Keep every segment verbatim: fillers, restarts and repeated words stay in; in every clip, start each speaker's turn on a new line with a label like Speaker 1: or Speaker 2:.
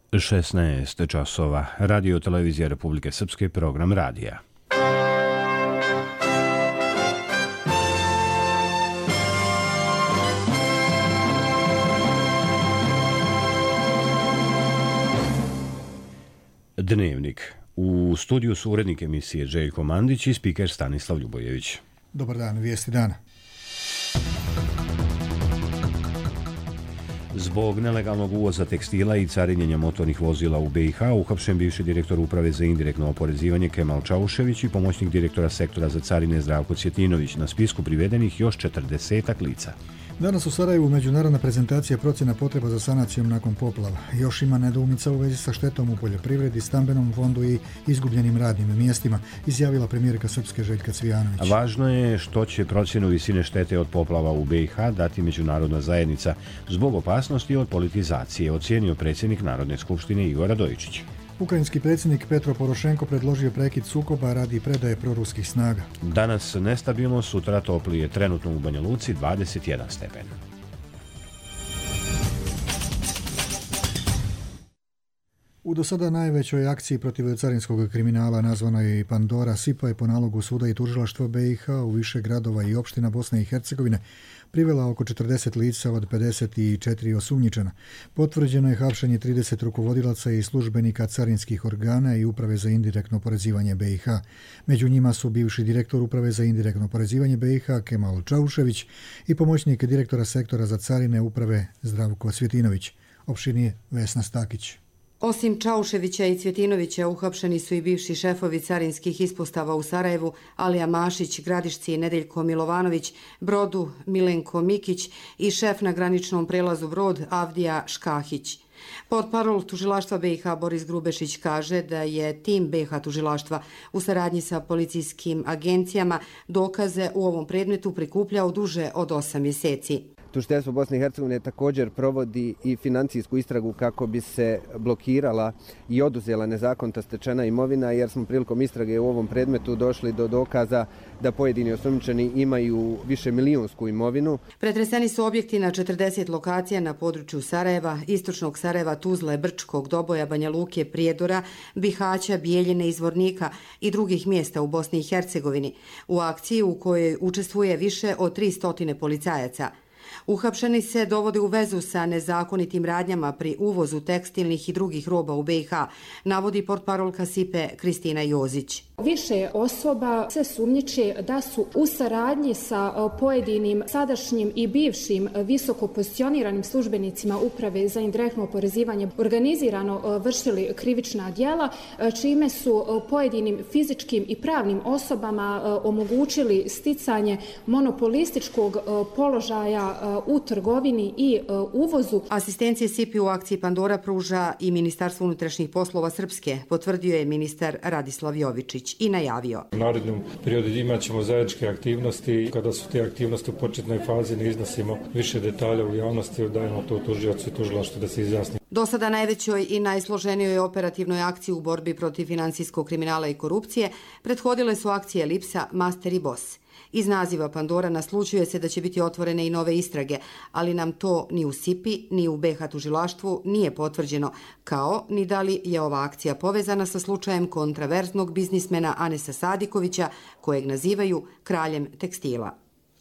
Speaker 1: šesnaest časova. Radio Televizija Republike Srpske, program radija. Dnevnik. U studiju su urednik emisije Željko Mandić i spiker Stanislav Ljubojević.
Speaker 2: Dobar dan, vijesti dana.
Speaker 1: Zbog nelegalnog uvoza tekstila i carinjenja motornih vozila u B i H uhapšen bivši direktor Uprave za indirektno oporezivanje Kemal Čaušević i pomoćnik direktora sektora za carine Zdravko Cvjetinović. Na spisku privedenih još četrdesetak lica.
Speaker 2: Danas u Sarajevu međunarodna prezentacija procjena potreba za sanacijom nakon poplava. Još ima nedoumica u vezi sa štetom u poljoprivredi, stambenom fondu i izgubljenim radnim mjestima, izjavila premijerka Srpske Željka Cvijanović.
Speaker 1: Važno je što će procjenu visine štete od poplava u B i H dati međunarodna zajednica zbog opasnosti od politizacije, ocijenio predsjednik Narodne skupštine Igor Radojičić.
Speaker 2: Ukrajinski predsjednik Petro Porošenko predložio prekid sukoba radi predaje proruskih snaga.
Speaker 1: Danas nestabilno, sutra toplije, trenutno u Banja Luci dvadeset jedan stepen.
Speaker 2: U do sada najvećoj akciji protiv carinskog kriminala nazvanoj Pandora S I P A je po nalogu suda i tužilaštva B i H u više gradova i opština Bosne i Hercegovine privela oko četrdeset lica od pedeset četiri osumnjičena. Potvrđeno je hapšenje trideset rukovodilaca i službenika carinskih organa i Uprave za indirektno oporezivanje B i H. Među njima su bivši direktor Uprave za indirektno oporezivanje B i H Kemal Čaušević i pomoćnik direktora sektora za carine Uprave Zdravko Cvjetinović. Opširnije Vesna Stakić.
Speaker 3: Osim Čauševića i Cvjetinovića, uhapšeni su i bivši šefovi carinskih ispostava u Sarajevu, Alija Mašić, Gradišci Nedeljko Milovanović, Brodu Milenko Mikić i šef na graničnom prelazu Brod Avdija Škahić. Portparol tužilaštva B i H Boris Grubešić kaže da je tim B i H tužilaštva u saradnji sa policijskim agencijama dokaze u ovom predmetu prikupljao duže od osam mjeseci.
Speaker 4: Tužiteljstvo Bosne i Hercegovine također provodi i financijsku istragu kako bi se blokirala i oduzela nezakonita stečena imovina, jer smo prilikom istrage u ovom predmetu došli do dokaza da pojedini osumnjičeni imaju više milijunsku imovinu.
Speaker 3: Pretreseni su objekti na četrdeset lokacija na području Sarajeva, istočnog Sarajeva, Tuzle, Brčkog, Doboja, Banja Luke, Prijedora, Bihaća, Bijeljine, Izvornika i drugih mjesta u Bosni i Hercegovini, u akciji u kojoj učestvuje više od tristo policajaca. Uhapšeni se dovode u vezu sa nezakonitim radnjama pri uvozu tekstilnih i drugih roba u B i H, navodi portparolka S I P A Kristina Jozić.
Speaker 5: Više osoba se sumnjiče da su u saradnji sa pojedinim sadašnjim i bivšim visoko pozicioniranim službenicima Uprave za indirektno oporezivanje organizirano vršili krivična djela, čime su pojedinim fizičkim i pravnim osobama omogućili sticanje monopolističkog položaja u trgovini i uvozu.
Speaker 3: Asistencije S I P A u akciji Pandora pruža i Ministarstvo unutrašnjih poslova Srpske, potvrdio je ministar Radislav Jovičić i najavio.
Speaker 6: U narednom periodu imat ćemo zajedničke aktivnosti. Kada su te aktivnosti u početnoj fazi, ne iznosimo više detalja u javnosti, dajemo to tužiocu i tužilaštvu da se izjasni.
Speaker 3: Do sada najvećoj i najsloženijoj operativnoj akciji u borbi protiv financijskog kriminala i korupcije prethodile su akcije Lipsa, Master i Boss. Iz naziva Pandora naslućuje se da će biti otvorene i nove istrage, ali nam to ni u S I P A ni u B i H tužilaštvu nije potvrđeno, kao ni da li je ova akcija povezana sa slučajem kontraverznog biznismena Anesa Sadikovića, kojeg nazivaju kraljem tekstila.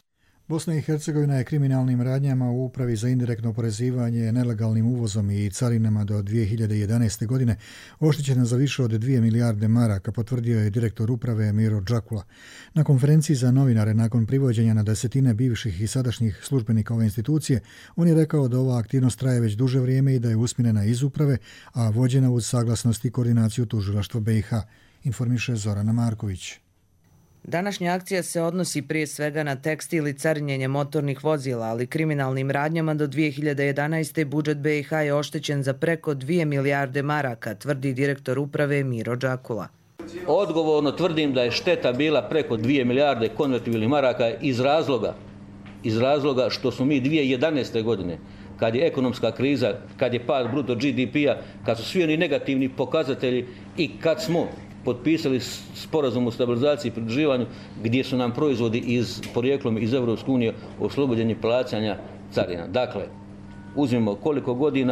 Speaker 2: Bosna i Hercegovina je kriminalnim radnjama u Upravi za indirektno oporezivanje, nelegalnim uvozom i carinama do dvije hiljade jedanaeste. godine oštećena za više od dvije milijarde maraka, potvrdio je direktor Uprave Miro Đakula. Na konferenciji za novinare nakon privođenja na desetine bivših i sadašnjih službenika ove institucije, on je rekao da ova aktivnost traje već duže vrijeme i da je usmjerena iz Uprave, a vođena uz saglasnost i koordinaciju tužilaštva B i H, informiše Zorana Marković.
Speaker 7: Današnja akcija se odnosi prije svega na tekstil i carinjenje motornih vozila, ali kriminalnim radnjama do dvije hiljade jedanaeste. budžet B i H je oštećen za preko dvije milijarde maraka, tvrdi direktor Uprave Miro Đakula.
Speaker 8: Odgovorno tvrdim da je šteta bila preko dvije milijarde konvertibilnih maraka iz razloga, iz razloga što smo mi dvije hiljade jedanaeste. godine, kad je ekonomska kriza, kad je pad bruto G D P-a, kad su svi oni negativni pokazatelji i kad smo potpisali sporazum o stabilizaciji i pridruživanju gdje su nam proizvodi iz porijeklom iz Europske unije oslobođeni plaćanja carina. Dakle, uzmimo koliko godina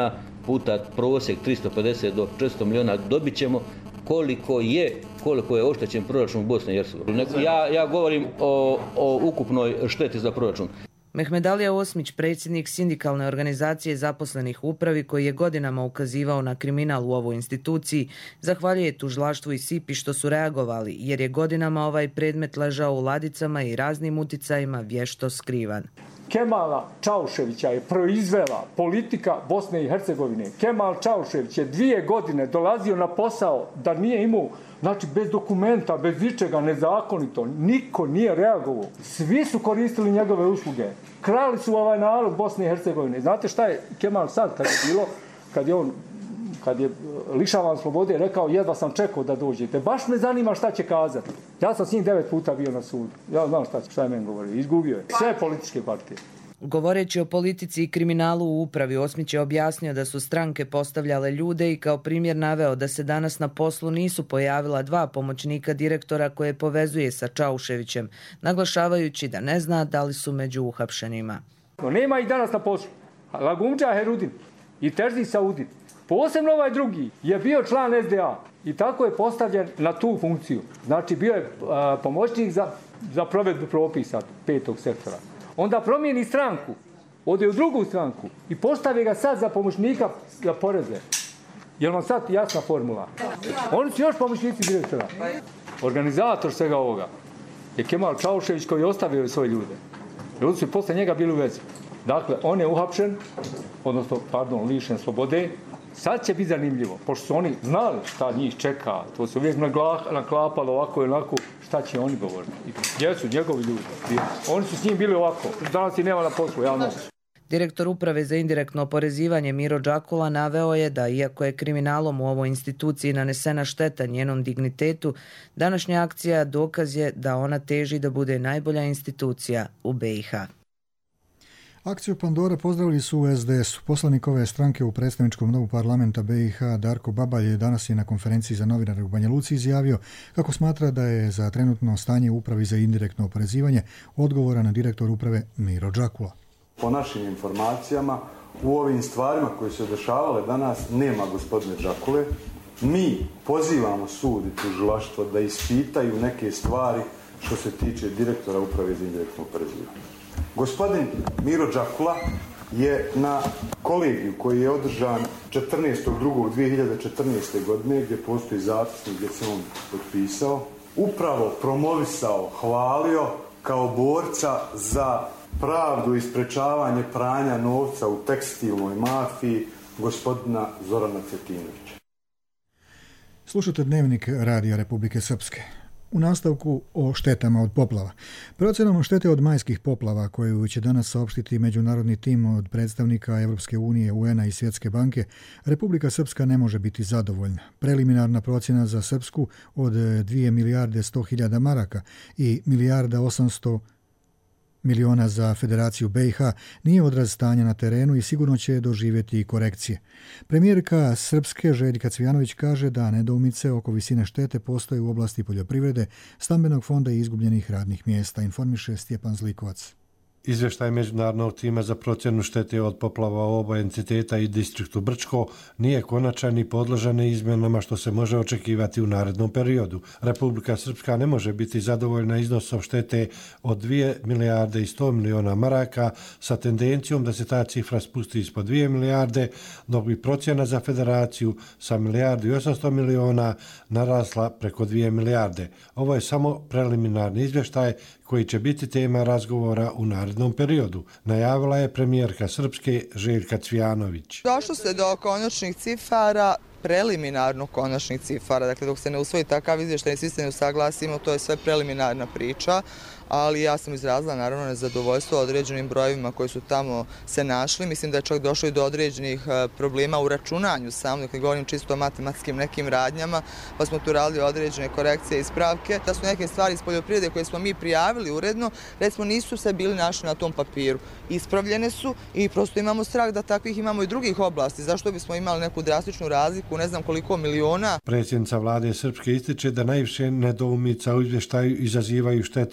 Speaker 8: puta prosjek tristo pedeset do četiristo milijuna, dobit ćemo koliko je, koliko je oštećen proračun Bosne i Hercegovine. Ja, ja govorim o, o ukupnoj šteti za proračun.
Speaker 7: Mehmedalija Osmić, predsjednik sindikalne organizacije zaposlenih u upravi koji je godinama ukazivao na kriminal u ovoj instituciji, zahvaljuje tužilaštvu i S I P I što su reagovali, jer je godinama ovaj predmet ležao u ladicama i raznim uticajima vješto skrivan.
Speaker 9: Kemala Čauševića je proizvela politika Bosne i Hercegovine. Kemal Čaušević je dvije godine dolazio na posao da nije imao, znači bez dokumenta, bez ničega, nezakonito. Niko nije reagovao. Svi su koristili njegove usluge. Krali su ovaj narod Bosne i Hercegovine. Znate šta je Kemal sad kad je bilo, kad je on kad je lišavan slobode, rekao jedva sam čekao da dođete. Baš me zanima šta će kazati. Ja sam s njim devet puta bio na sudu. Ja znam šta, šta je meni govorio. Izgubio je. Sve političke partije.
Speaker 7: Govoreći o politici i kriminalu u upravi, Osmić je objasnio da su stranke postavljale ljude i kao primjer naveo da se danas na poslu nisu pojavila dva pomoćnika direktora koje povezuje sa Čauševićem, naglašavajući da ne zna da li su među uhapšenima.
Speaker 9: No, nema ih danas na poslu. Lagumđa Herudin i Terzi Saudin. Posebno ovaj drugi je bio član S D A i tako je postavljen na tu funkciju. Znači bio je a, pomoćnik za, za provedbu propisa petog sektora. Onda promijeni stranku, ode u drugu stranku i postavi ga sad za pomoćnika za poreze. Je li vam sad jasna formula? Oni su još pomoćnici direktora. Organizator svega ovoga je Kemal Čaušević koji je ostavio svoje ljude. Ljudi su posle njega bili u vezi. Dakle, on je uhapšen, odnosno, pardon, lišen slobode. Sad će biti zanimljivo, pošto su oni znali šta njih čeka, to se uvijek naklapalo ovako i onako, šta će oni govoriti. Gdje su njegovi ljudi? Oni su s njim bili ovako, danas i nema na poslu, javno.
Speaker 7: Direktor uprave za indirektno oporezivanje Miro Đakula naveo je da, iako je kriminalom u ovoj instituciji nanesena šteta njenom dignitetu, današnja akcija dokaz je da ona teži da bude najbolja institucija u B i H.
Speaker 2: Akciju Pandora pozdravili su u S D S-u. Poslanik ove stranke u predstavničkom domu parlamenta B i H Darko Babalj danas je na konferenciji za novinare u Banja Luci izjavio kako smatra da je za trenutno stanje u upravi za indirektno oporezivanje odgovoran direktor uprave Miro Đakula.
Speaker 10: Po našim informacijama, u ovim stvarima koje se dešavale danas nema gospodine Đakule. Mi pozivamo sud i tužilaštvo da ispitaju neke stvari što se tiče direktora uprave za indirektno oporezivanje. Gospodin Miro Đakula je na kolegiju koji je održan četrnaestog drugog dvije hiljade četrnaeste. godine, gdje postoji zapisnik gdje se on potpisao, upravo promovisao, hvalio kao borca za pravdu i sprečavanje pranja novca u tekstilnoj mafiji gospodina Zorana Cvetinovića.
Speaker 2: Slušajte Dnevnik Radija Republike Srpske. U nastavku o štetama od poplava. Procenom štete od majskih poplava koju će danas saopštiti međunarodni tim od predstavnika Evropske unije, U N-a i Svjetske banke, Republika Srpska ne može biti zadovoljna. Preliminarna procjena za Srpsku od dvije milijarde sto hiljada maraka i milijarda osamsto miliona za Federaciju B i H nije odraz stanja na terenu i sigurno će doživjeti korekcije. Premijerka Srpske Željka Cvijanović kaže da nedoumice oko visine štete postoje u oblasti poljoprivrede, stambenog fonda i izgubljenih radnih mjesta, informiše Stjepan Zlikovac.
Speaker 11: Izvještaj međunarodnog tima za procjenu štete od poplava u oba entiteta i distriktu Brčko nije konačan i podložan izmjenama što se može očekivati u narednom periodu. Republika Srpska ne može biti zadovoljna iznosom štete od dvije milijarde i sto miliona maraka sa tendencijom da se ta cifra spusti ispod dvije milijarde, dok bi procjena za Federaciju sa milijardu i osamsto miliona narasla preko dvije milijarde. Ovo je samo preliminarni izvještaj koji će biti tema razgovora u narednom periodu, najavila je premijerka Srpske Željka Cvijanović.
Speaker 12: Došlo se do konačnih cifara, preliminarno konačnih cifara, dakle dok se ne usvoji takav izvještaj i svi se ne usaglasimo, to je sve preliminarna priča, ali ja sam izrazila naravno nezadovoljstvo određenim brojevima koji su tamo se našli. Mislim da je čak došlo i do određenih problema u računanju sam, dakle govorim čisto o matematičkim nekim radnjama, pa smo tu radili određene korekcije i ispravke. Da su neke stvari iz poljoprivrede koje smo mi prijavili uredno, recimo nisu se bili našli na tom papiru. Ispravljene su i prosto imamo strah da takvih imamo i drugih oblasti. Zašto bismo imali neku drastičnu razliku, ne znam koliko miliona.
Speaker 11: Predsjednica vlade Srpske ističe da najviše nedoumica u izvještaju izazivaju štete u poljoprivredi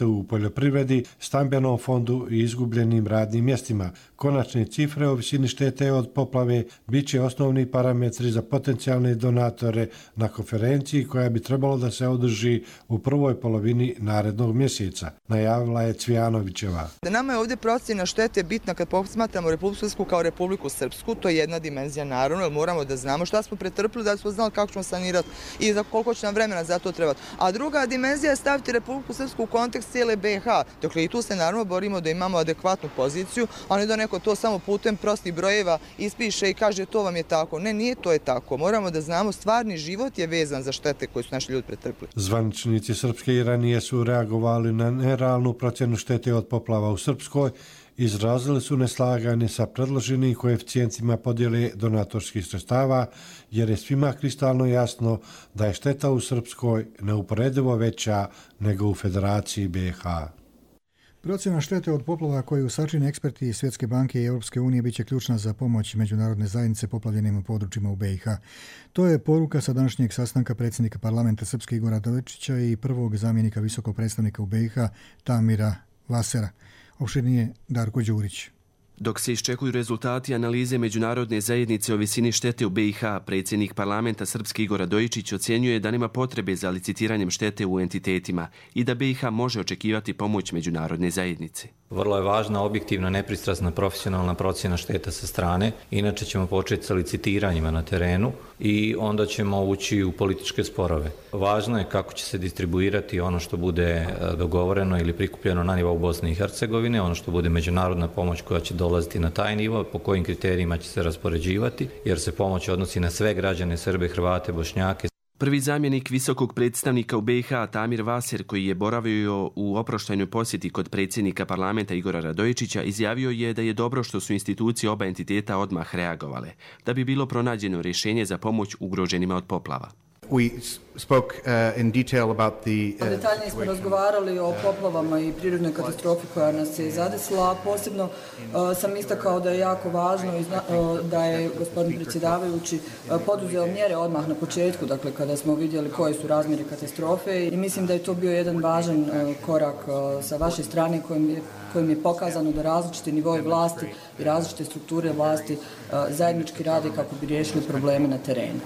Speaker 11: poljoprivredi, stambenom fondu i izgubljenim radnim mjestima. Konačne cifre o visini štete od poplave bit će osnovni parametri za potencijalne donatore na konferenciji koja bi trebalo da se održi u prvoj polovini narednog mjeseca, najavila je Cvijanovićeva.
Speaker 12: Nama je ovdje procjena štete bitna kad posmatramo Republiku Srpsku kao Republiku Srpsku, to je jedna dimenzija naravno, jer moramo da znamo šta smo pretrpili, da smo znali kako ćemo sanirati i za koliko će nam vremena za to trebati. A druga dimenzija je staviti Republiku Srpsku u kontekst cijele B i H. Dakle, i tu se naravno borimo da imamo adekvatnu poziciju, a ne da neko to samo putem prostih brojeva ispiše i kaže to vam je tako. Ne, nije to je tako. Moramo da znamo stvarni život je vezan za štete koje su naši ljudi pretrpili.
Speaker 11: Zvaničnici Srpske i ranije su reagovali na nerealnu procjenu štete od poplava u Srpskoj, izrazili su neslaganje sa predloženim koeficijentima podjele donatorskih sredstava, jer je svima kristalno jasno da je šteta u Srpskoj neuporedivo veća nego u Federaciji B i H.
Speaker 2: Procjena štete od poplava koju sačine eksperti Svjetske banke i Europske unije bit će ključna za pomoć međunarodne zajednice poplavljenim područjima u B i H. To je poruka sa današnjeg sastanka predsjednika parlamenta Srpske Igora Radojičića i prvog zamjenika visokog predstavnika u B i H Tamira Vasera. Opširnije Darko Đurić.
Speaker 13: Dok se iščekuju rezultati analize međunarodne zajednice o visini štete u B i H, predsjednik parlamenta Srpske Igor Radojičić ocjenjuje da nema potrebe za licitiranjem štete u entitetima i da B i H može očekivati pomoć međunarodne zajednice.
Speaker 14: Vrlo je važna objektivna, nepristrasna, profesionalna procjena šteta sa strane. Inače ćemo početi sa licitiranjima na terenu i onda ćemo ući u političke sporove. Važno je kako će se distribuirati ono što bude dogovoreno ili prikupljeno na nivou Bosne i Hercegovine, ono što bude međunarodna pomoć koja će dolaziti na taj nivo, po kojim kriterijima će se raspoređivati, jer se pomoć odnosi na sve građane, Srbe, Hrvate, Bošnjake.
Speaker 13: Prvi zamjenik visokog predstavnika u B i H Tamir Vaser, koji je boravio u oproštajnoj posjeti kod predsjednika parlamenta Igora Radojičića, izjavio je da je dobro što su institucije oba entiteta odmah reagovale, da bi bilo pronađeno rješenje za pomoć ugroženima od poplava.
Speaker 15: We spoke uh, in detail about the uh,
Speaker 16: Detaljnije smo razgovarali o poplavama i prirodnoj katastrofi koja nas je zadesila, a posebno uh, sam istakao da je jako važno izna, uh, da je gospodin predsjedavajući uh, poduzeo mjere odmah na početku, dakle kada smo vidjeli koje su razmjere katastrofe, i mislim da je to bio jedan važan uh, korak uh, sa vaše strane kojim je kojim je pokazano da različite nivoje vlasti i različite strukture vlasti uh, zajednički rade kako bi riješili probleme na terenu.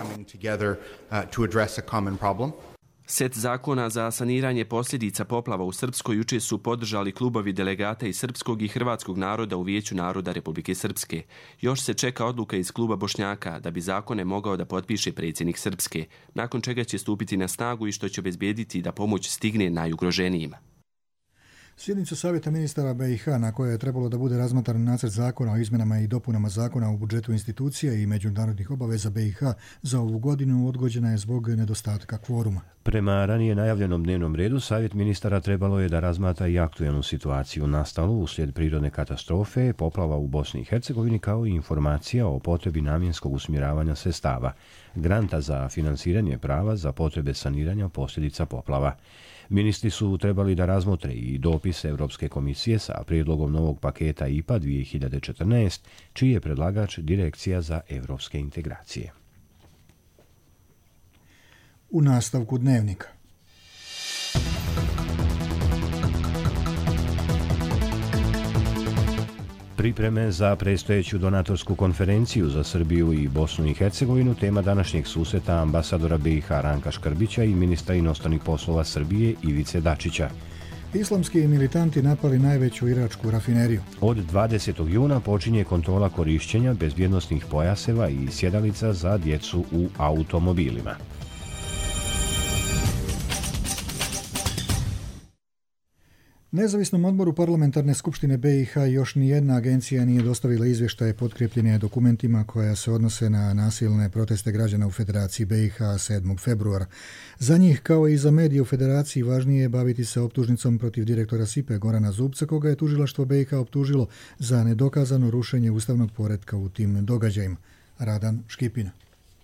Speaker 13: Set zakona za saniranje posljedica poplava u Srpskoj juče su podržali klubovi delegata iz srpskog i hrvatskog naroda u Vijeću naroda Republike Srpske. Još se čeka odluka iz kluba Bošnjaka da bi zakone mogao da potpiše predsjednik Srpske, nakon čega će stupiti na snagu i što će obezbijediti da pomoć stigne najugroženijima.
Speaker 2: Sjednica Savjeta ministara B i H na kojoj je trebalo da bude razmatran nacrt zakona o izmjenama i dopunama zakona o budžetu institucija i međunarodnih obaveza B i H za ovu godinu odgođena je zbog nedostatka kvoruma.
Speaker 1: Prema ranije najavljenom dnevnom redu, Savjet ministara trebalo je da razmatra i aktuelnu situaciju nastalu uslijed prirodne katastrofe, poplava u Bosni i Hercegovini, kao i informacija o potrebi namjenskog usmjeravanja sredstava, granta za finansiranje prava za potrebe saniranja posljedica poplava. Ministri su trebali da razmotre i dopis Europske komisije sa prijedlogom novog paketa I P A dvije hiljade četrnaest, čiji je predlagač Direkcija za evropske integracije.
Speaker 2: U nastavku dnevnika.
Speaker 1: Pripreme za predstojeću donatorsku konferenciju za Srbiju i Bosnu i Hercegovinu tema današnjeg susreta ambasadora B i H Ranka Škrbića i ministra inostranih poslova Srbije Ivice Dačića.
Speaker 2: Islamski militanti napali najveću iračku rafineriju.
Speaker 1: Od dvadesetog juna počinje kontrola korišćenja bezbjednosnih pojaseva i sjedalica za djecu u automobilima.
Speaker 2: Nezavisnom odboru parlamentarne skupštine B i H još ni jedna agencija nije dostavila izvještaje potkrepljene dokumentima koja se odnose na nasilne proteste građana u Federaciji B i H sedmog februara. Za njih, kao i za medije u Federaciji, važnije je baviti se optužnicom protiv direktora S I P-a Gorana Zubca, koga je tužilaštvo B i H optužilo za nedokazano rušenje ustavnog poretka u tim događajima. Radan Škipina.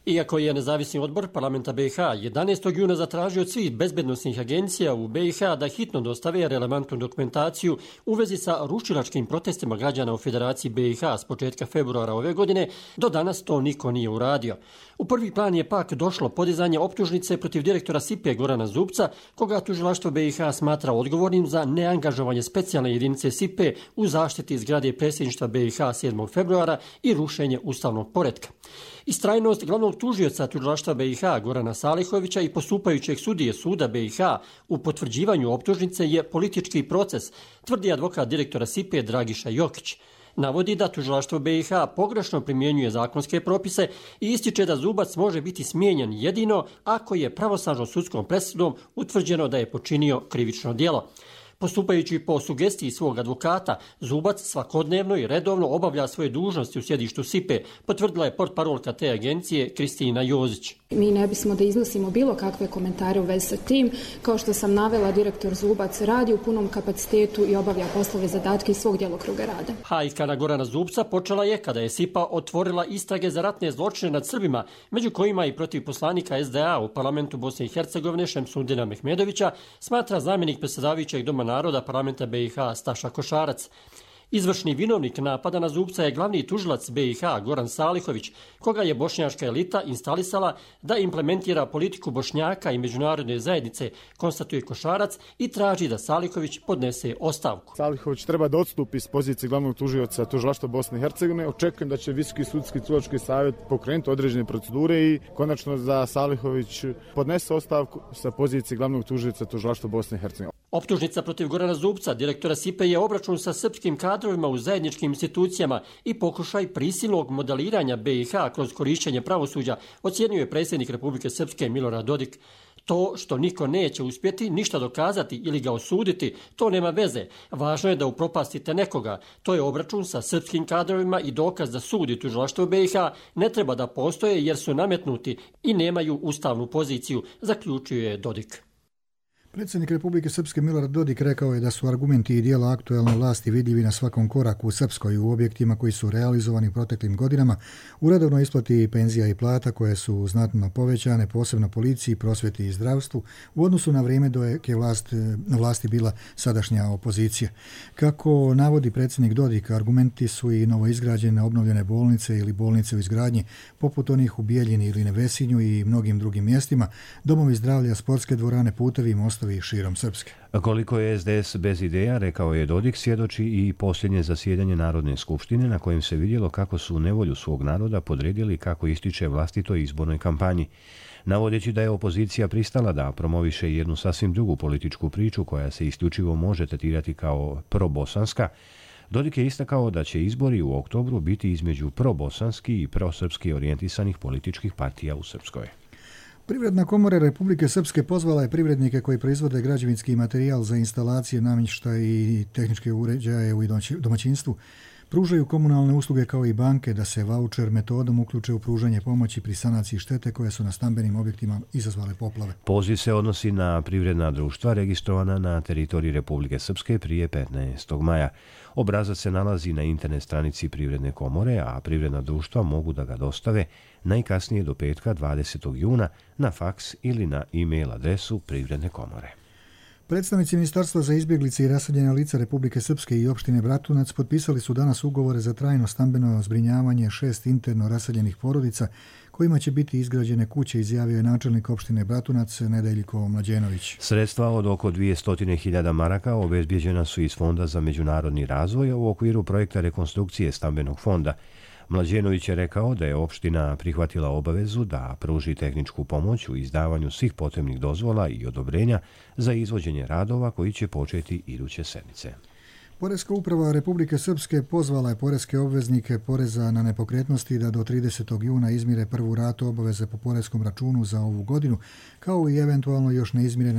Speaker 17: Iako je nezavisni odbor parlamenta B i H jedanaestog juna zatražio od svih bezbednosnih agencija u B i H da hitno dostave relevantnu dokumentaciju u vezi sa rušilačkim protestima građana u Federaciji B i H s početka februara ove godine, do danas to niko nije uradio. U prvi plan je pak došlo podizanje optužnice protiv direktora S I P-e Gorana Zubca, koga tužilaštvo B i H smatra odgovornim za neangažovanje specijalne jedinice S I P-e u zaštiti zgrade predsjedništva B i H sedmog februara i rušenje ustavnog poretka. Istrajnost glavnog tužioca tužilaštva B i H Gorana Salihovića i postupajućeg sudije suda B i H u potvrđivanju optužnice je politički proces, tvrdi advokat direktora S I P-e Dragiša Jokić. Navodi da tužilaštvo B i H pogrešno primjenjuje zakonske propise i ističe da Zubac može biti smijenjen jedino ako je pravosnažnom sudskom presudom utvrđeno da je počinio krivično djelo. Postupajući po sugestiji svog advokata, Zubac svakodnevno i redovno obavlja svoje dužnosti u sjedištu S I P-e, potvrdila je portparolka te agencije Kristina Jozić.
Speaker 5: Mi ne bismo da iznosimo bilo kakve komentare u vezi sa tim. Kao što sam navela, direktor Zubac radi u punom kapacitetu i obavlja poslove zadatke iz svog djelokruga rada.
Speaker 17: Hajka na Gorana Zubca počela je kada je S I P-a otvorila istrage za ratne zločine nad Srbima, među kojima i protiv poslanika S D A u parlamentu Bosne i Hercegovine Šemsudina Mehmedovića, smatra zamjenik predsjedavajućeg Doma naroda parlamenta B i H Staša Košarac. Izvršni vinovnik napada na Zubca je glavni tužilac B i H Goran Salihović, koga je bošnjačka elita instalisala da implementira politiku Bošnjaka i međunarodne zajednice, konstatuje Košarac i traži da Salihović podnese ostavku.
Speaker 18: Salihović treba da odstupi s pozicije glavnog tužioca tužilaštva Bosne i Hercegovine. Očekujem da će Visoki sudski tužilački savjet pokrenuti određene procedure i konačno da Salihović podnese ostavku sa pozicije glavnog tužioca tužilaštva Bosne i Hercegovine.
Speaker 17: Optužnica protiv Gorana Zubca, direktora S I P-e, je obračun sa srpskim kadrovima u zajedničkim institucijama i pokušaj prisilnog modeliranja B i H kroz korišćenje pravosuđa, ocjenjuje je predsjednik Republike Srpske Milorad Dodik. To što niko neće uspjeti ništa dokazati ili ga osuditi, to nema veze. Važno je da upropastite nekoga. To je obračun sa srpskim kadrovima i dokaz da sud i tužilaštvo B i H ne treba da postoje jer su nametnuti i nemaju ustavnu poziciju, zaključuje Dodik.
Speaker 2: Predsjednik Republike Srpske Milorad Dodik rekao je da su argumenti i dijela aktuelne vlasti vidljivi na svakom koraku u Srpskoj u objektima koji su realizovani proteklim godinama, u redovnoj isplati penzija i plata koje su znatno povećane, posebno policiji, prosvjeti i zdravstvu, u odnosu na vrijeme dok je vlast, na vlasti bila sadašnja opozicija. Kako navodi predsjednik Dodik, argumenti su i novoizgrađene obnovljene bolnice ili bolnice u izgradnji, poput onih u Bijeljini ili Nevesinju i mnogim drugim mjestima, domovi zdravlja, sportske dvorane, putevi i mostovi širom Srpske.
Speaker 1: Koliko je S D S bez ideja, rekao je Dodik, svjedoči i posljednje zasjedanje Narodne skupštine na kojem se vidjelo kako su nevolju svog naroda podredili kako ističe vlastitoj izbornoj kampanji. Navodeći da je opozicija pristala da promoviše jednu sasvim drugu političku priču koja se isključivo može tretirati kao probosanska, Dodik je istakao da će izbori u oktobru biti između probosanski i prosrpski orijentisanih političkih partija u Srpskoj.
Speaker 2: Privredna komora Republike Srpske pozvala je privrednike koji proizvode građevinski materijal za instalacije, namještaj i tehničke uređaje u domaćinstvu, pružaju komunalne usluge kao i banke da se vaučer metodom uključe u pružanje pomoći pri sanaciji štete koje su na stambenim objektima izazvale poplave.
Speaker 1: Poziv se odnosi na privredna društva registrovana na teritoriji Republike Srpske prije petnaestog maja. Obrazac se nalazi na internet stranici Privredne komore, a privredna društva mogu da ga dostave najkasnije do petka dvadesetog juna na faks ili na e-mail adresu Privredne komore.
Speaker 2: Predstavnici Ministarstva za izbjeglice i raseljena lica Republike Srpske i opštine Bratunac potpisali su danas ugovore za trajno stambeno zbrinjavanje šest interno raseljenih porodica kojima će biti izgrađene kuće, izjavio je načelnik opštine Bratunac Nedeljko Mlađenović.
Speaker 1: Sredstva od oko dvjesto hiljada maraka obezbijeđena su iz Fonda za međunarodni razvoj u okviru projekta rekonstrukcije stambenog fonda. Mlađenović je rekao da je opština prihvatila obavezu da pruži tehničku pomoć u izdavanju svih potrebnih dozvola i odobrenja za izvođenje radova koji će početi iduće sedmice.
Speaker 2: Poreska uprava Republike Srpske pozvala je poreske obveznike poreza na nepokretnosti da do tridesetog juna izmire prvu ratu obaveze po poreskom računu za ovu godinu, kao i eventualno još neizmirene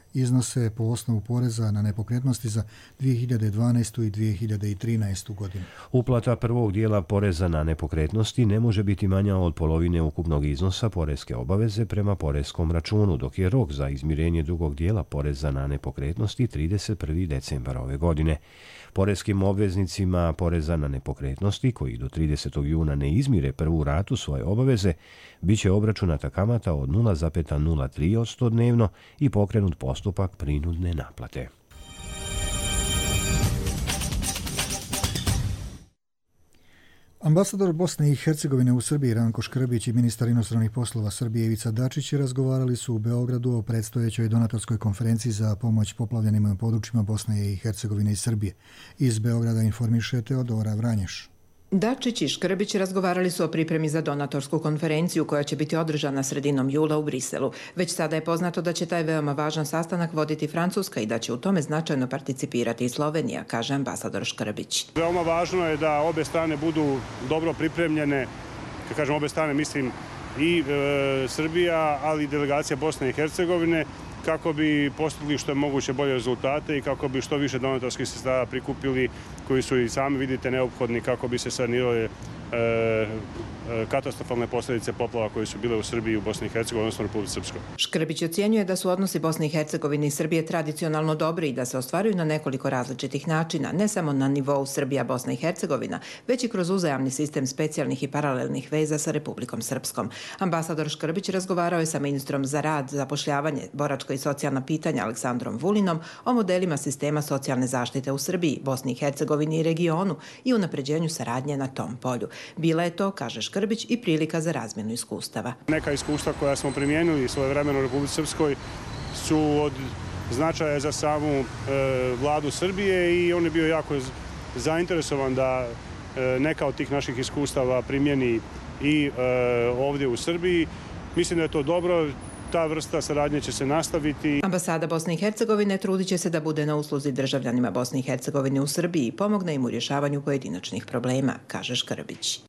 Speaker 2: iznose po osnovu poreza na nepokretnosti za dvije hiljade dvanaestu i dvije hiljade trinaestu godinu.
Speaker 1: Uplata prvog dijela poreza na nepokretnosti ne može biti manja od polovine ukupnog iznosa poreske obaveze prema poreskom računu, dok je rok za izmirenje drugog dijela poreza na nepokretnosti trideset prvi decembar ove godine. Poreskim obveznicima poreza na nepokretnosti, koji do tridesetog juna ne izmire prvu ratu svoje obaveze, bit će obračunata kamata od nula zarez nula tri posto dnevno i pokrenut postupak prinudne naplate.
Speaker 2: Ambasador Bosne i Hercegovine u Srbiji Ranko Škrbić i ministar inostranih poslova Srbije Ivica Dačić razgovarali su u Beogradu o predstojećoj donatorskoj konferenciji za pomoć poplavljenim područjima Bosne i Hercegovine i Srbije. Iz Beograda informiše Teodora Vranješ.
Speaker 19: Dačić i Škrbić razgovarali su o pripremi za donatorsku konferenciju koja će biti održana sredinom jula u Briselu. Već sada je poznato da će taj veoma važan sastanak voditi Francuska i da će u tome značajno participirati i Slovenija, kaže ambasador Škrbić.
Speaker 20: Veoma važno je da obe strane budu dobro pripremljene, kad kažem obe strane mislim i e, Srbija, ali i delegacija Bosne i Hercegovine, kako bi postigli što je moguće bolje rezultate i kako bi što više donatorskih sredstava prikupili, koji su i sami vidite neophodni kako bi se sanirale e, katastrofalne posljedice poplava koje su bile u Srbiji, u Bosni i Hercegovini, odnosno Republici Srpskoj.
Speaker 19: Škrbić ocjenjuje da su odnosi Bosne i Hercegovine i Srbije tradicionalno dobri i da se ostvaruju na nekoliko različitih načina, ne samo na nivou Srbija, Bosna i Hercegovina, već i kroz uzajamni sistem specijalnih i paralelnih veza sa Republikom Srpskom. Ambasador Škrbić razgovarao je sa ministrom za rad, zapošljavanje, boračka i socijalna pitanja Aleksandrom Vulinom o modelima sistema socijalne zaštite u Srbiji, Bosni i Hercegovini i regionu i unapređenju saradnje na tom polju. Bila je to, kaže Škrbić, i prilika za razmjenu iskustava.
Speaker 20: Neka iskustva koja smo primijenili svojevremeno u Republici Srpskoj su od značaja za samu e, vladu Srbije i on je bio jako zainteresovan da e, neka od tih naših iskustava primjeni i e, ovdje u Srbiji. Mislim da je to dobro. Ta vrsta saradnje će se nastaviti.
Speaker 19: Ambasada Bosne i Hercegovine trudit će se da bude na usluzi državljanima Bosne i Hercegovine u Srbiji i pomogne im u rješavanju pojedinačnih problema, kaže Škrbić.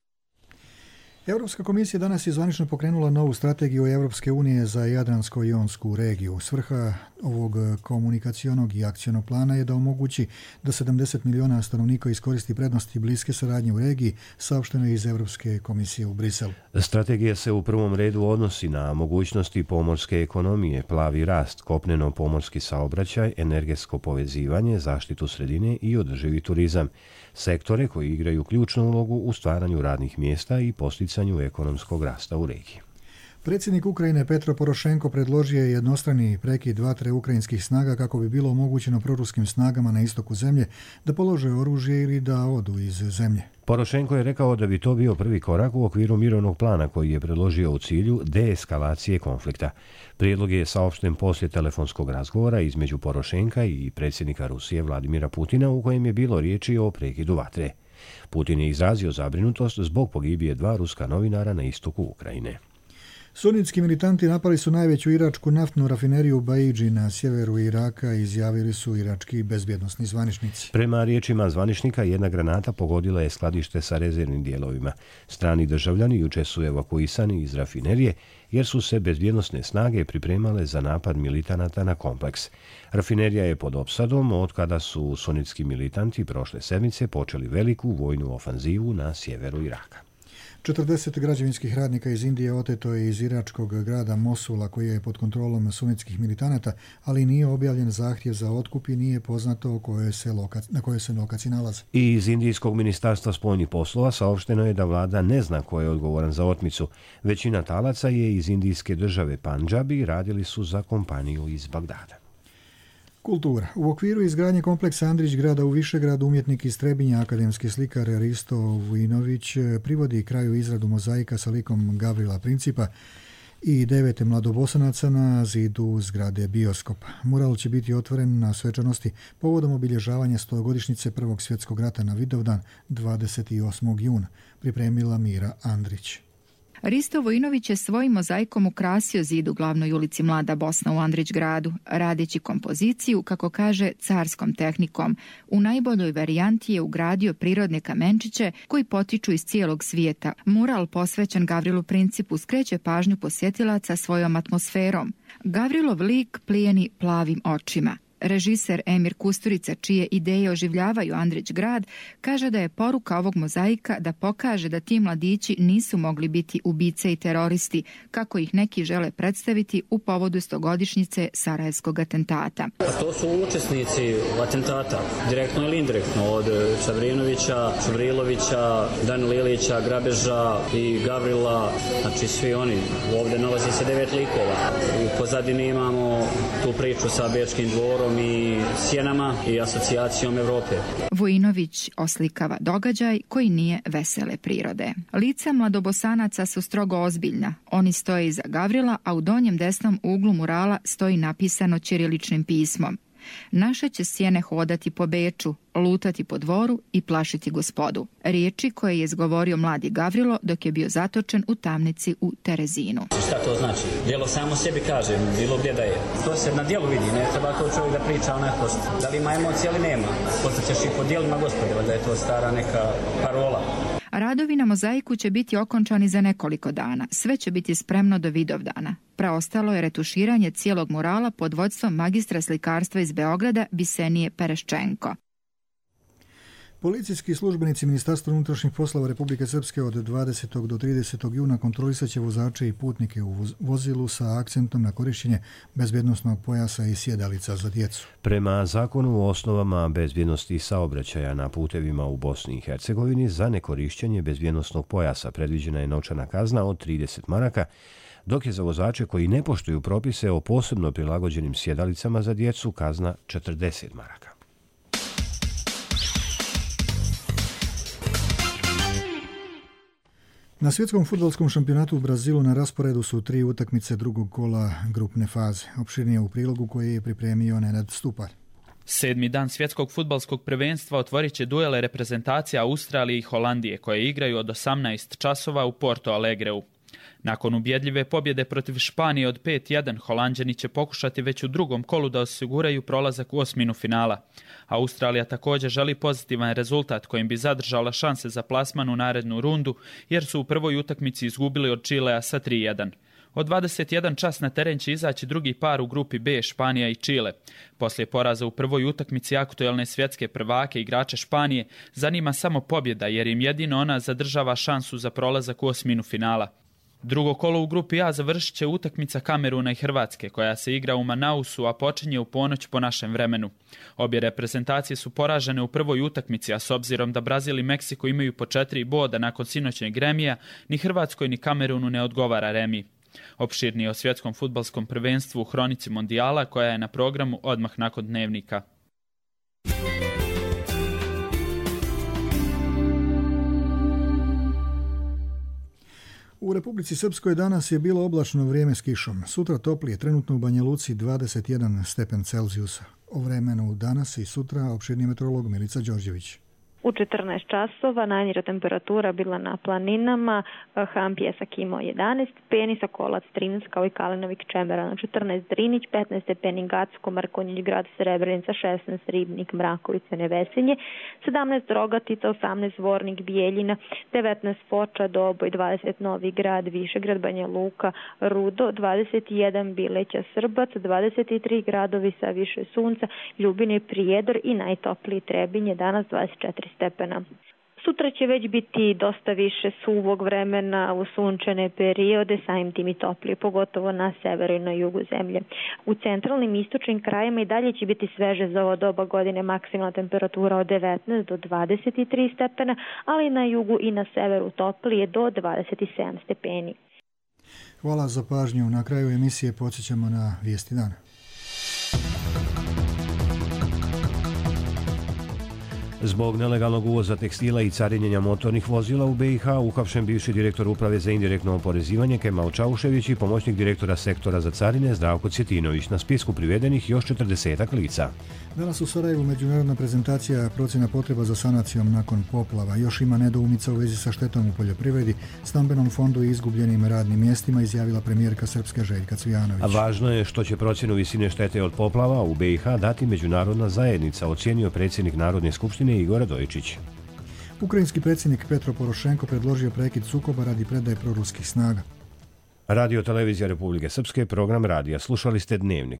Speaker 2: Europska komisija danas je zvanično pokrenula novu strategiju Europske unije za Jadransko-jonsku regiju. Svrha ovog komunikacionog i akcionog plana je da omogući da sedamdeset miliona stanovnika iskoristi prednosti bliske saradnje u regiji, saopšteno iz Europske komisije u Briselu.
Speaker 1: Strategija se u prvom redu odnosi na mogućnosti pomorske ekonomije, plavi rast, kopneno-pomorski saobraćaj, energetsko povezivanje, zaštitu sredine i održivi turizam. Sektore koji igraju ključnu ulogu u stvaranju radnih mjesta i posticanju ekonomskog rasta u regiji.
Speaker 2: Predsjednik Ukrajine Petro Porošenko predložio je jednostrani prekid vatre ukrajinskih snaga kako bi bilo omogućeno proruskim snagama na istoku zemlje da polože oružje ili da odu iz zemlje.
Speaker 1: Porošenko je rekao da bi to bio prvi korak u okviru mirovnog plana koji je predložio u cilju deeskalacije konflikta. Prijedlog je saopšten poslije telefonskog razgovora između Porošenka i predsjednika Rusije Vladimira Putina u kojem je bilo riječi o prekidu vatre. Putin je izrazio zabrinutost zbog pogibije dva ruska novinara na istoku Ukrajine.
Speaker 2: Sunitski militanti napali su najveću iračku naftnu rafineriju Baidži na sjeveru Iraka, izjavili su irački bezbjednosni zvaničnici.
Speaker 1: Prema riječima zvaničnika, jedna granata pogodila je skladište sa rezervnim dijelovima. Strani državljani jučer su evakuisani iz rafinerije jer su se bezbjednosne snage pripremale za napad militanata na kompleks. Rafinerija je pod opsadom od kada su sunitski militanti prošle sedmice počeli veliku vojnu ofanzivu na sjeveru Iraka.
Speaker 2: četrdeset građevinskih radnika iz Indije oteto je iz iračkog grada Mosula koji je pod kontrolom sunitskih militanata, ali nije objavljen zahtjev za otkup i nije poznato koje se loka, na kojoj se lokaciji nalaze.
Speaker 1: I iz Indijskog ministarstva spoljnih poslova saopšteno je da vlada ne zna ko je odgovoran za otmicu. Većina talaca je iz indijske države Pandžab i radili su za kompaniju iz Bagdada.
Speaker 2: Kultura. U okviru izgradnje kompleksa Andrić grada u Višegradu umjetnik iz Trebinja, akademski slikar Risto Vujinović privodi kraju izradu mozaika sa likom Gavrila Principa i devete mladobosanaca na zidu zgrade bioskopa. Mural će biti otvoren na svečanosti povodom obilježavanja stogodišnjice Prvog svjetskog rata na Vidovdan dvadeset osmog juna, pripremila Mira Andrić.
Speaker 21: Risto Vojinović je svojim mozaikom ukrasio zid u glavnoj ulici Mlada Bosna u Andrićgradu, radeći kompoziciju, kako kaže, carskom tehnikom. U najboljoj varijanti je ugradio prirodne kamenčiće koji potiču iz cijelog svijeta. Mural posvećen Gavrilu Principu skreće pažnju posjetilaca svojom atmosferom. Gavrilov lik plijeni plavim očima. Režiser Emir Kusturica, čije ideje oživljavaju Andrić grad, kaže da je poruka ovog mozaika da pokaže da ti mladići nisu mogli biti ubice i teroristi, kako ih neki žele predstaviti u povodu stogodišnjice Sarajevskog atentata.
Speaker 22: Pa to su učesnici atentata, direktno ili indirektno, od Čavrinovića, Čuvrilovića, Danila Ilića, Grabeža i Gavrila, znači svi oni. Ovdje nalazi se devet likova. U pozadini imamo tu priču sa Bečkim dvorom i sjenama i asocijacijom Evrope.
Speaker 21: Vojinović oslikava događaj koji nije vesele prirode. Lica mladobosanaca su strogo ozbiljna. Oni stoje iza Gavrila, a u donjem desnom uglu murala stoji napisano ćiriličnim pismom: naše će sjene hodati po Beču, lutati po dvoru i plašiti gospodu. Riječi koje je izgovorio mladi Gavrilo dok je bio zatočen u tamnici u Terezinu.
Speaker 22: Šta to znači? Djelo samo sebi kaže, bilo gdje da je. To se na djelu vidi, ne treba to čovjek da priča onako. Da li ima emocija ili nema? Postaćeš i po djelima gospodeva, da je to stara neka parola.
Speaker 21: Radovi na mozaiku će biti okončani za nekoliko dana. Sve će biti spremno do Vidovdana. Preostalo je retuširanje cijelog murala pod vodstvom magistra slikarstva iz Beograda Bisenije Pereščenko.
Speaker 2: Policijski službenici Ministarstva unutrašnjih poslova Republike Srpske od dvadesetog do tridesetog juna kontrolisat će vozače i putnike u vozilu sa akcentom na korištenje bezbjednosnog pojasa i sjedalica za djecu.
Speaker 1: Prema zakonu o osnovama bezbjednosti saobraćaja na putevima u Bosni i Hercegovini za nekorištenje bezbjednosnog pojasa predviđena je novčana kazna od trideset maraka, dok je za vozače koji ne poštuju propise o posebno prilagođenim sjedalicama za djecu kazna četrdeset maraka.
Speaker 2: Na svjetskom fudbalskom šampionatu u Brazilu na rasporedu su tri utakmice drugog kola grupne faze. Opširnije u prilogu koji je pripremio Nenad Stupar.
Speaker 23: Sedmi dan svjetskog fudbalskog prvenstva otvorit će duele reprezentacija Australije i Holandije koje igraju od osamnaest časova u Porto Alegreu. Nakon ubjedljive pobjede protiv Španije od pet jedan, Holanđani će pokušati već u drugom kolu da osiguraju prolazak u osminu finala. Australija također želi pozitivan rezultat kojim bi zadržala šanse za plasman u narednu rundu, jer su u prvoj utakmici izgubili od Čilea sa tri jedan. Od dvadeset jedan čas na teren će izaći drugi par u grupi B, Španija i Čile. Poslije poraza u prvoj utakmici aktuelne svjetske prvake igrače Španije zanima samo pobjeda, jer im jedino ona zadržava šansu za prolazak u osminu finala. Drugo kolo u grupi A završit će utakmica Kameruna i Hrvatske, koja se igra u Manausu, a počinje u ponoć po našem vremenu. Obje reprezentacije su poražene u prvoj utakmici, a s obzirom da Brazil i Meksiko imaju po četiri boda nakon sinoćnjeg remija, ni Hrvatskoj ni Kamerunu ne odgovara remi. Opširnije o svjetskom fudbalskom prvenstvu u hronici mondijala, koja je na programu odmah nakon dnevnika.
Speaker 2: U Republici Srpskoj danas je bilo oblačno vrijeme s kišom. Sutra toplije, trenutno u Banja Luci dvadeset jedan stepen Celzijusa. O vremenu danas i sutra opširni meteorolog Milica Đorđević.
Speaker 24: U četrnaest časova najniža temperatura bila na planinama, Ham Pjesak imao jedanaest stepeni, Sokolac trinaest kao i Kalinovik Čemerano četrnaest, Drinić petnaest stepeni, Gacko, Mrkonjić grad, Srebrenica šesnaest, Ribnik, Mrakovica, Nevesinje sedamnaest, Rogatica osamnaest, Zvornik, Bijeljina devetnaest, Foča, Doboj dvadeset, Novi grad, Višegrad, Banja Luka, Rudo dvadeset jedan, Bileća, Srbac dvadeset tri, gradovi sa više sunca, Ljubine, Prijedor i najtopliji Trebinje danas dvadeset četiri stepena. Sutra će već biti dosta više suvog vremena u sunčane periode, samim tim i toplije, pogotovo na severu i na jugu zemlje. U centralnim i istočnim krajima i dalje će biti sveže za ovo doba godine, maksimalna temperatura od devetnaest do dvadeset tri stepena, ali na jugu i na severu toplije do dvadeset sedam stepeni.
Speaker 2: Hvala za pažnju. Na kraju emisije podsjećamo na vijesti dana.
Speaker 1: Zbog nelegalnog uvoza tekstila i carinjenja motornih vozila u be i ha uhapšen bivši direktor Uprave za indirektno oporezivanje Kemal Čaušević i pomoćnik direktora sektora za carine Zdravko Cvjetinović. Na spisku privedenih još četrdesetak lica.
Speaker 2: Danas u Sarajevu međunarodna prezentacija procjena potreba za sanacijom nakon poplava. Još ima nedoumica u vezi sa štetom u poljoprivredi, stambenom fondu i izgubljenim radnim mjestima, izjavila premijerka Srpske Željka Cvijanović.
Speaker 1: A važno je što će procjenu visine štete od poplava u be i ha dati međunarodna zajednica, ocijenio predsjednik Narodne skupštine Igor Radojičić.
Speaker 2: Ukrajinski predsjednik Petro Porošenko predložio prekid sukoba radi predaje proruskih snaga.
Speaker 1: Radio Televizija Republike Srpske, program radija. Slušali ste Dnevnik.